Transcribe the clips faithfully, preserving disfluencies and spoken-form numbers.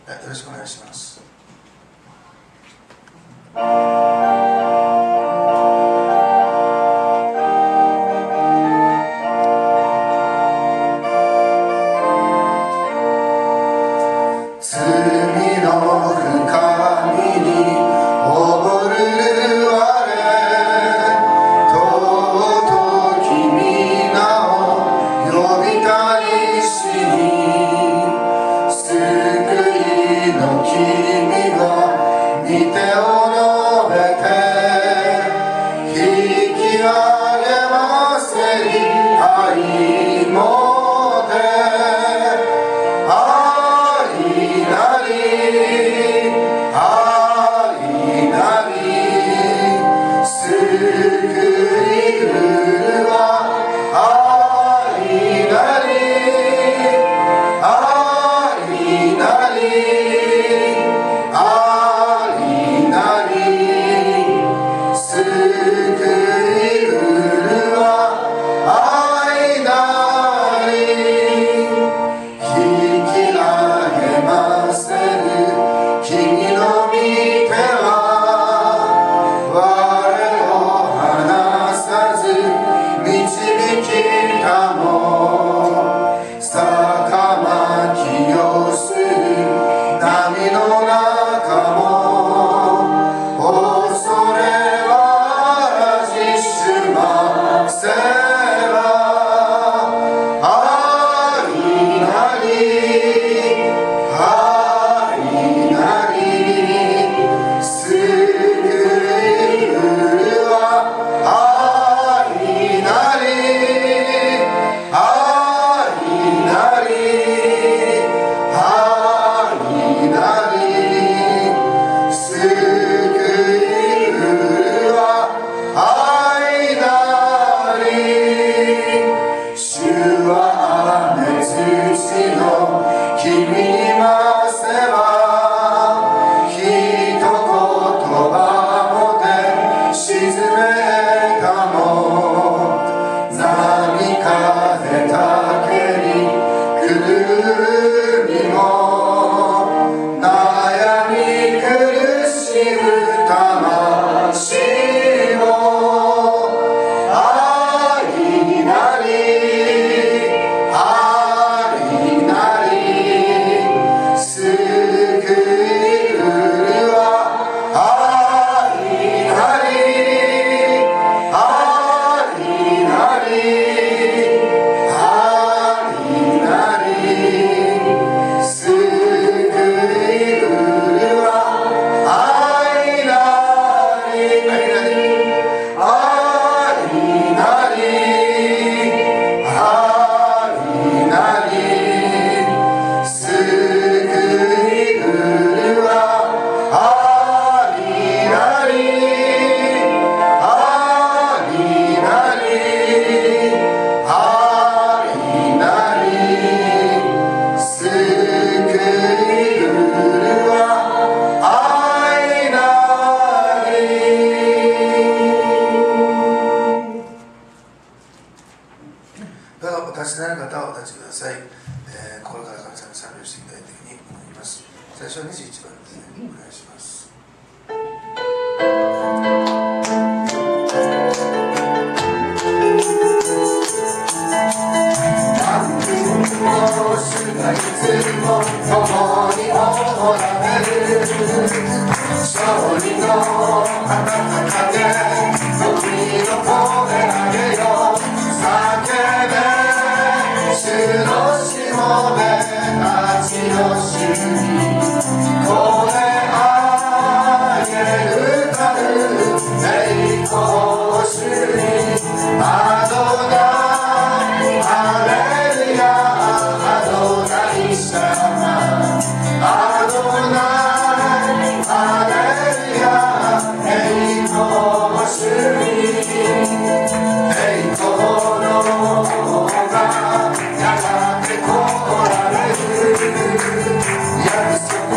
よろしくお願いします。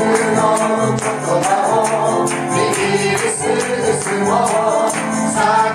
言葉を握りすぐすも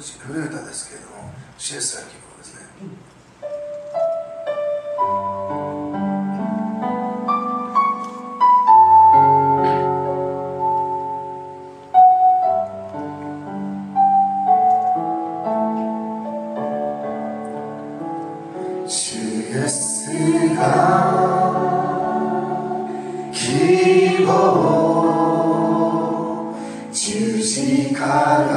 し古い歌ですけれども、シエスタの記号ですね。主イエスが希望、十字架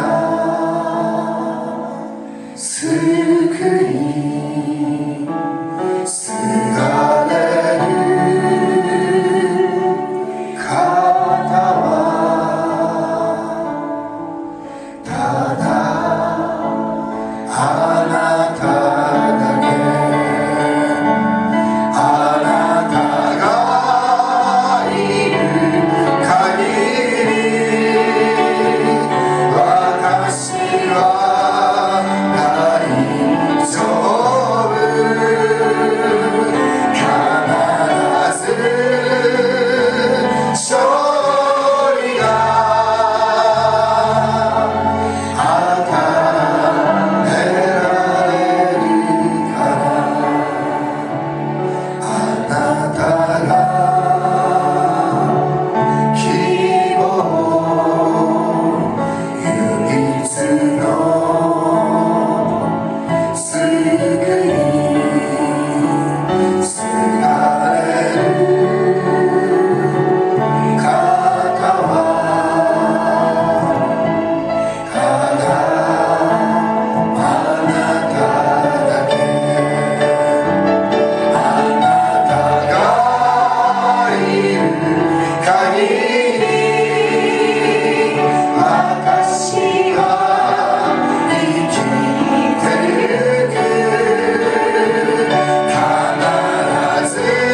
が救い、すがれる方はただあなただけ。あなたがいる限り私は大丈夫。必ず勝利が与えられるから。あなたが希望、唯一の救い、すがれる方はただあなただけ。あなたがいる限り私は生きてゆく。必ず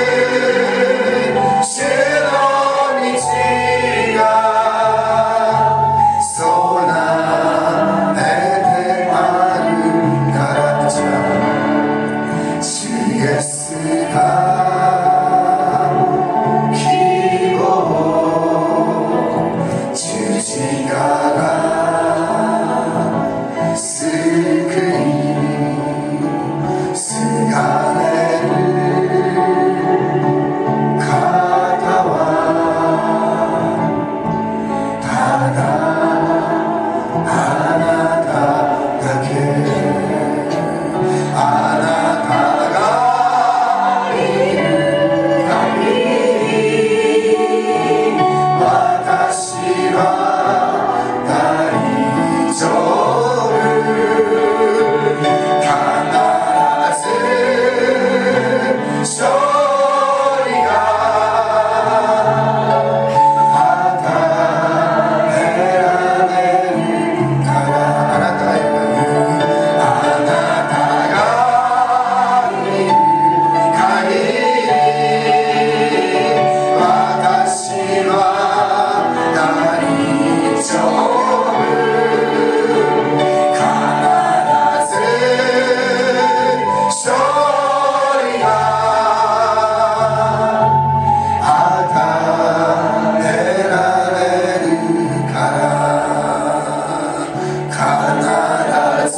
主の道が備えてあるから。主イエスが希望、十字架が救い、すがれる方はただあなただけ。あなたがいる限り私は大丈夫。必ず勝利が与えられるから。あなたがいるあなたがいる限り私は大丈夫。必ず勝利が与えられるから。必ず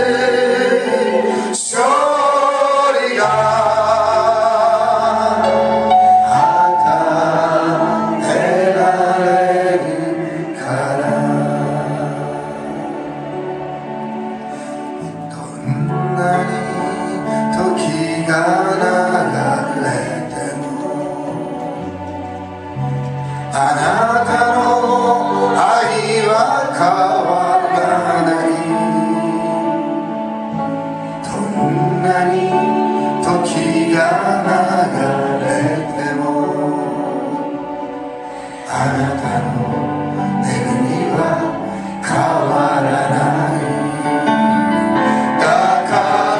勝利が与えられるから。どんなに時が流れてもあなたの愛は変わらない。どんなに時が流れてもあなたの恵みは変わらない。だから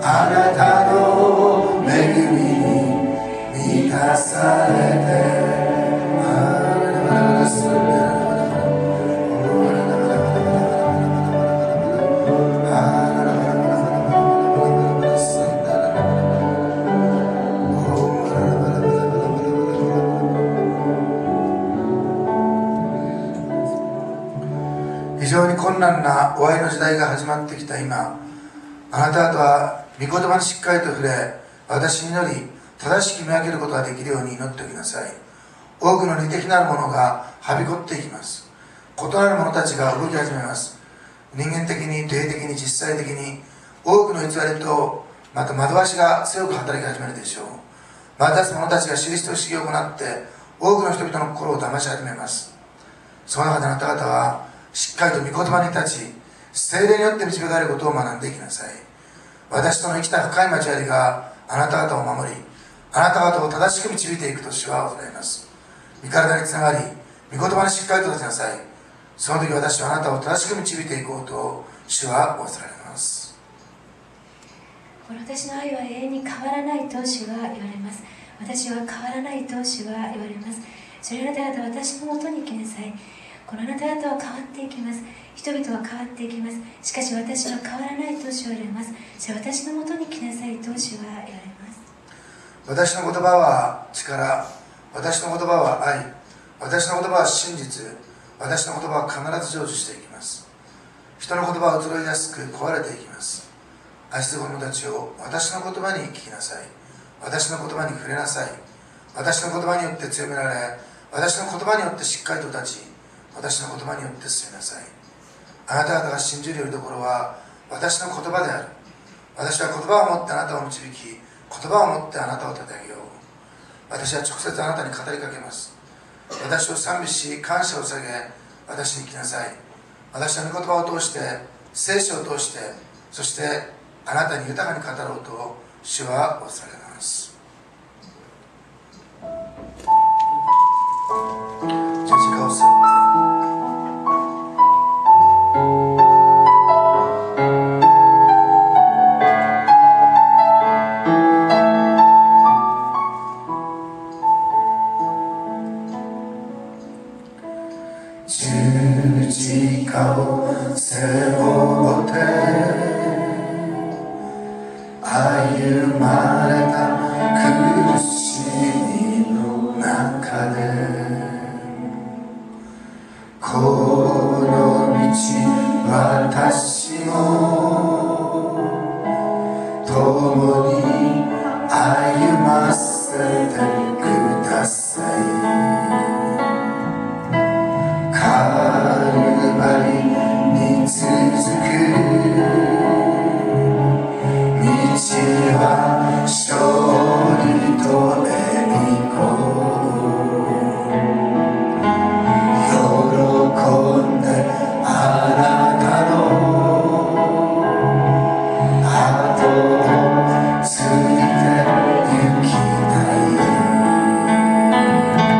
あなたの恵みに満たされて非常に困難な終わりの時代が始まってきた今、あなた方は御言葉にしっかりと触れ、私に祈り正しく見分けることができるように祈っておきなさい。多くの利的なるものがはびこっていきます。異なる者たちが動き始めます。人間的に、霊的に、実際的に多くの偽りとまた惑わしが強く働き始めるでしょう。惑わす者たちが印と不思議を行って多くの人々の心を騙し始めます。その中であなた方はしっかりと御言葉に立ち、聖霊によって導かれることを学んでいきなさい。私との生きた深い交わりがあなた方を守り、あなた方を正しく導いていくと主は恐れます。御体につながり、御言葉にしっかりと立ちなさい。その時私はあなたを正しく導いていこうと主は恐れます。 この私の愛は永遠に変わらないと主は言われます。私は変わらないと主は言われます。それあなた方は私のもとに来なさい。このあなた方は変わっていきます。人々は変わっていきます。しかし私は変わらないと主は言われます。それ私のもとに来なさいと主は言われます。 私の言葉は力、私の言葉は愛、私の言葉は真実、私の言葉は必ず成就していきます。人の言葉は衰えやすく壊れていきます。愛する者たちを私の言葉に聞きなさい。私の言葉に触れなさい。私の言葉によって強められ、私の言葉によってしっかりと立ち、私の言葉によって進めなさい。あなた方が信じるよりどころは私の言葉である。私は言葉を持ってあなたを導き、言葉を持ってあなたを立て上げよう。私は直接あなたに語りかけます。私を賛美し感謝を捧げ、私に来なさい。私の御言葉を通して、聖書を通して、そしてあなたに豊かに語ろうと主はおされます。十字架を背負って十字架を背負って歩まれた苦しみの中で、この道私も共に歩ませてください。カルバリに続く道は勝利と栄光、喜んであなたの後をついて行きたい。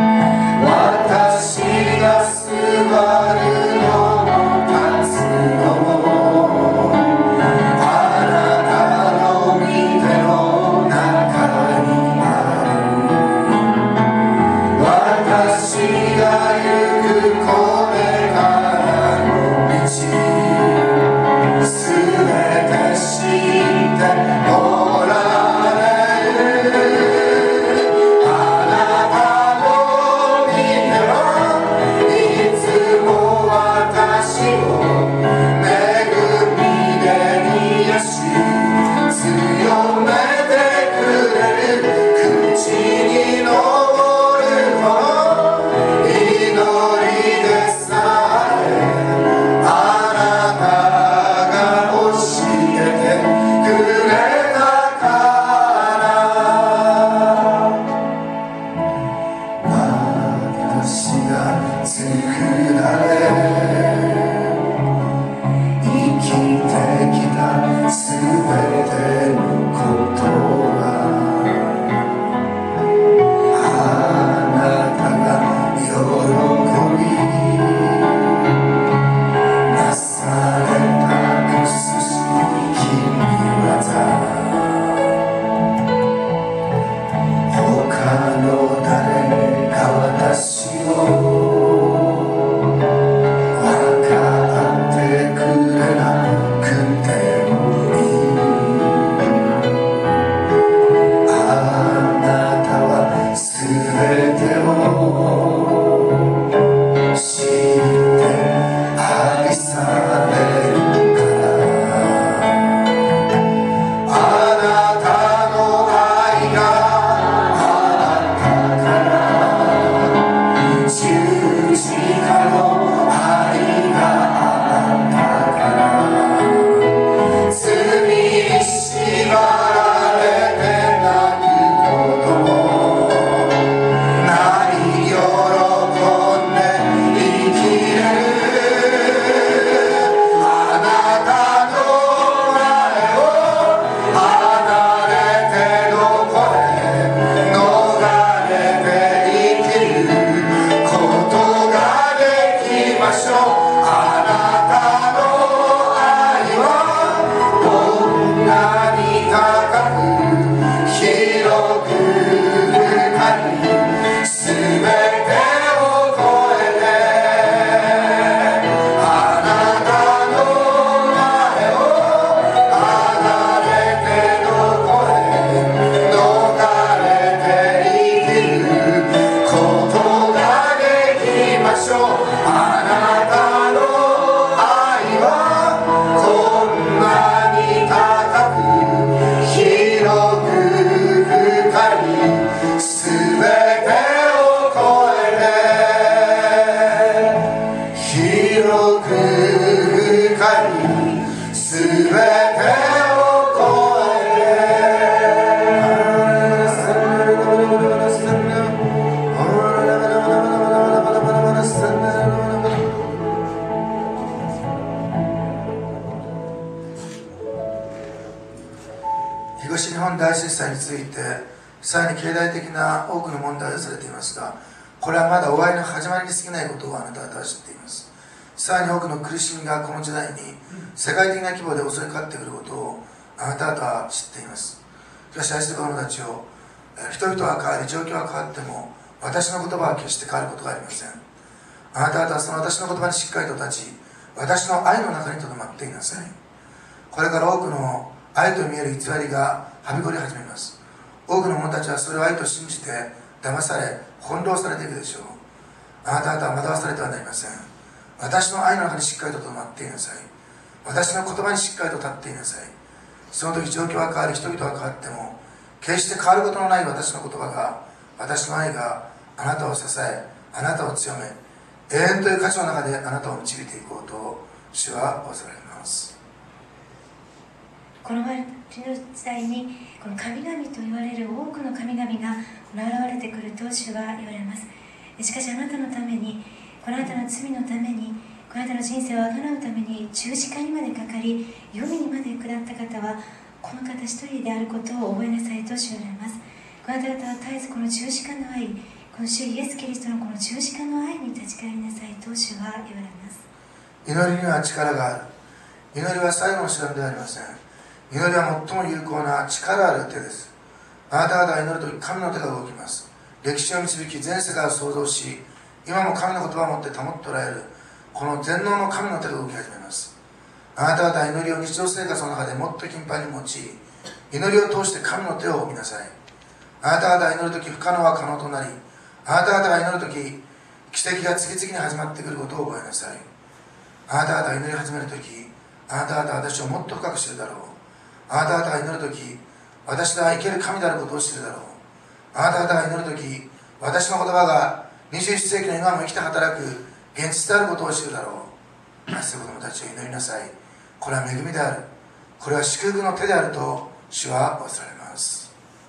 日本大震災についてさらに経済的な多くの問題がされていますが、これはまだ終わりの始まりに過ぎないことをあなた方は知っています。さらに多くの苦しみがこの時代に世界的な規模で襲いかかってくることをあなた方は知っています。しかし愛する子供たちを、人々は変わり状況は変わっても私の言葉は決して変わることがありません。あなた方はその私の言葉にしっかりと立ち、私の愛の中にとどまっていなさい。これから多くの愛と見える偽りがはびこり始めます。多くの者たちはそれを愛と信じて騙され翻弄されていくでしょう。あなた方は惑わされてはなりません。私の愛の中にしっかりととどまっていなさい。私の言葉にしっかりと立っていなさい。その時状況は変わり人々は変わっても決して変わることのない私の言葉が、私の愛があなたを支え、あなたを強め、永遠という価値の中であなたを導いていこうと主は仰せられます。 この時の時代にこの神々と言われる多くの神々が現れてくると主は言われます。しかしあなたのために、このあなたの罪のために、このあなたの人生をあがなうために十字架にまでかかり、黄泉にまで下った方はこの方一人であることを覚えなさいと主は言われます。この方々は絶えずこの十字架の愛、この主イエス・キリストのこの十字架の愛に立ち返りなさいと主は言われます。 祈りには力がある。祈りは最後の手段ではありません。祈りは最も有効な力ある手です。あなた方が祈るとき神の手が動きます。歴史を導き全世界を創造し、今も神の言葉を持って保っておられるこの全能の神の手が動き始めます。あなた方は祈りを日常生活の中でもっと頻繁に用い、祈りを通して神の手を見なさい。あなた方が祈るとき不可能は可能となり、あなた方が祈るとき奇跡が次々に始まってくることを覚えなさい。あなた方が祈り始めるとき、あなた方は私をもっと深く知るだろう。あなた方が祈るとき、私は生ける神であることを知るだろう。あなた方が祈るとき、私の言葉がにじゅういっ世紀の今も生きて働く現実であることを知るだろう。愛する子供たちを祈りなさい。これは恵みである。これは祝福の手であると主は仰せられます。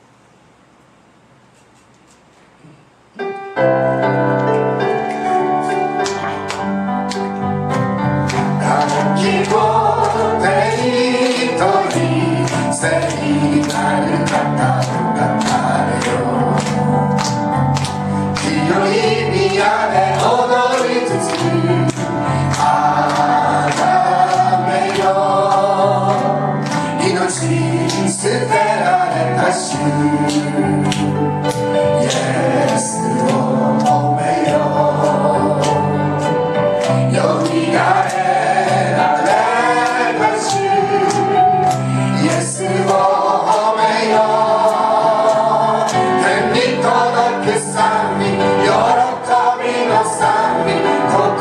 聞こえ一人聖なる方を語れよ。清い宮で踊りつつあがめよ。命に捨てられた主イエスを褒めよ。よみがえられた主イエスを褒めよ。天に届く賛美、喜びの賛美、心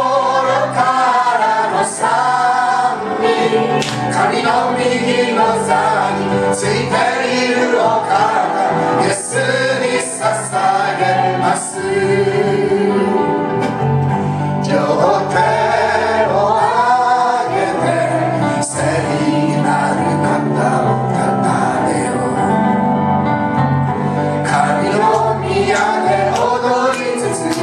からの賛美。神の右の座についているお方、イエスに捧げます。両手を上げて聖なる方をたたえよ。神の宮で踊りつつ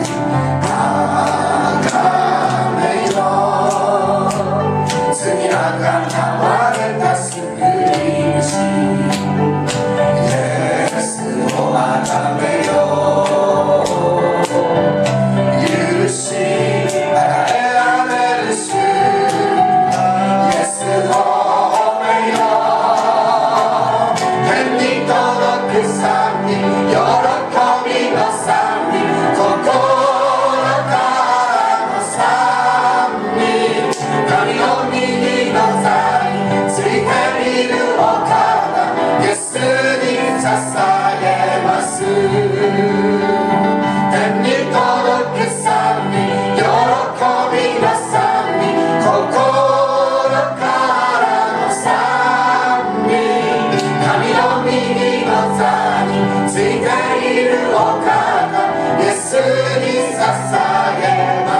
あがめよ。罪あがなわれた救い主イエスをあがめよ。許し与えられる主イエスを褒めよ。天に届く賛美、喜びの賛美、心からの賛美。神の右の座についているお方、イエスに捧げます。天に届く賛美、喜びの賛美、心からの賛美。神の右の座についているお方、イエスに捧げます。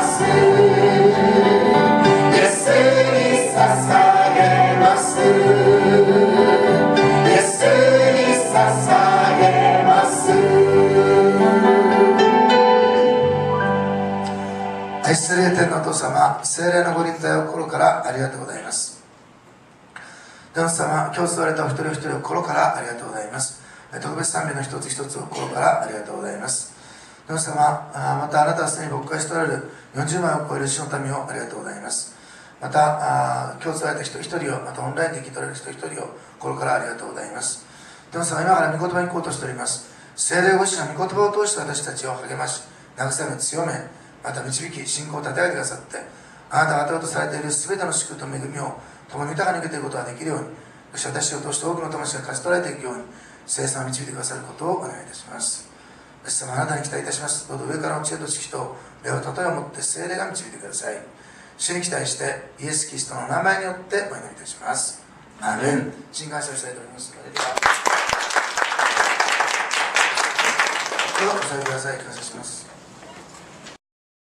イエスに捧げます。イエスに捧げます。 愛する天のお父様、聖霊のご臨在を心からありがとうございます。 天主様、今日座られたお一人お一人を心からありがとうございます。特別賛美の一つ一つを心からありがとうございます。天主様、またあなたはすでに牧会しておられるよんじゅうまいを超える主の民をありがとうございます。また今日座られた人一人を、またオンラインで聞き取れる人一人を心からありがとうございます。天主様、今から御言葉に行こうとしております。聖霊ご自身の御言葉を通して私たちを励まし、慰め、強め、また導き、信仰を立て上げてくださって、あなたが与えようとされている全ての祝福と恵みを共に豊かに受けていくことができるように、そして私を通して多くの魂が勝ち取られていくように、聖さんを導いてくださることをお願いいたします。イエス様、あなたに期待いたします。どうぞ上からの知恵と知識と霊を例えを持って聖霊が導いてください。主に期待してイエス・キリストの名前によってお祈りいたします。アーメン。新感謝をしたいと思います。ではお下げください。感謝します。